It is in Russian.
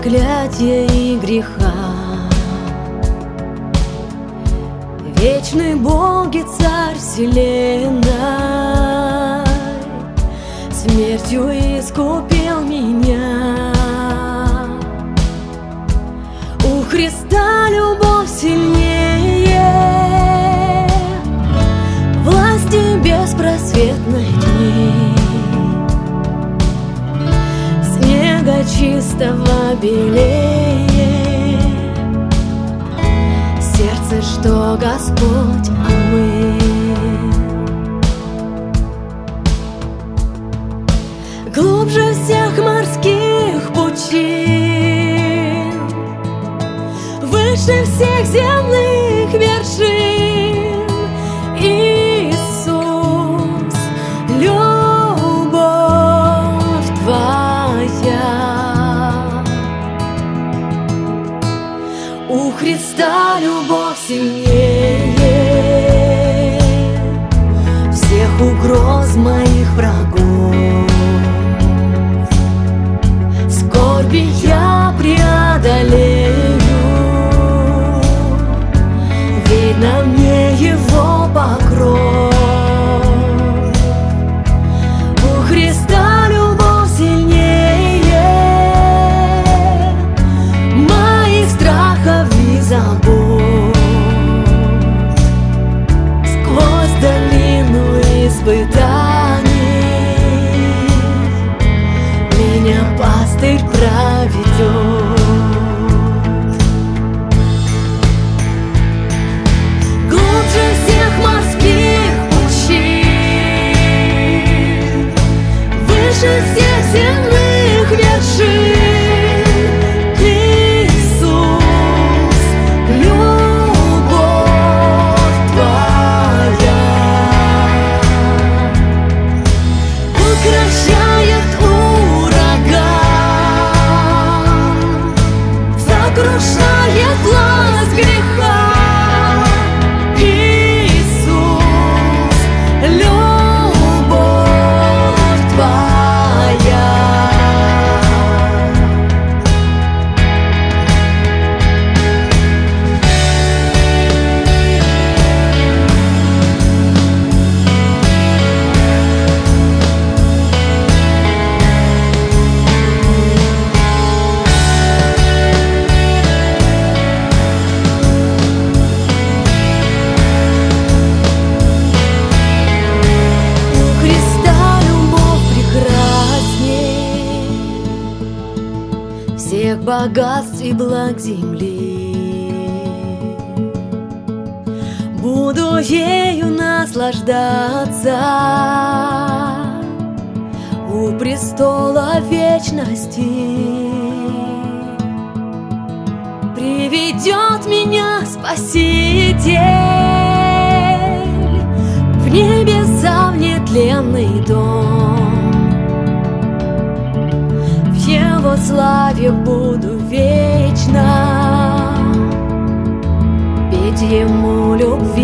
проклятия и греха. Вечный Бог и Царь вселенной смертью искупил меня. У Христа любовь сильнее власти беспросветной тьмы, снега чистого белее сердце, что Господь омыл. Глубже всех морских пучин, выше всех земных вершин, Иисус, любовь Твоя. У Христа любовь сильнее всех угроз моих врагов. Скорби я преодолею, ведь на мне Его покров. У Христа любовь сильнее моих страхов и забот. Сквозь долину испытаний меня пастырь проведет. Глубже всех морских пучин, выше всех земных вершин, Иисус, любовь Твоя укращает ураган, сокрушает власть греха. Иисус, любовь Твоя. У Христа любовь прекрасней всех богатств и благ земли. Буду ею наслаждаться у престола вечности. Приведет меня Спаситель в небеса, в нетленный дом. В Его славе буду вечно петь Ему любви.